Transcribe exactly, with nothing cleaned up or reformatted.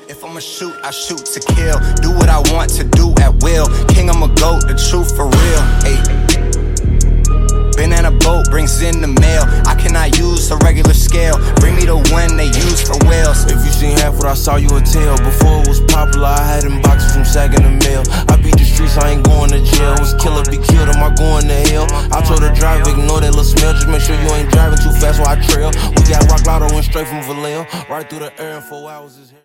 If I'ma shoot, I shoot to kill. Do what I want to do at will. King, I'm a goat, the truth for real. Ayy. Been in a boat, brings in the mail. I cannot use a regular scale. Bring me the one they use for whales. If you seen half what I saw, you would tell. Before it was popular, I had them boxes from sagging the mail. I beat the streets, I ain't going to jail. Was killer, be killed, am I going to hell? I told her drive, ignore that little smell. Just make sure you ain't driving too fast while I trail. We got Rock Lotto and straight from Vallejo. Right through the air in four hours is here.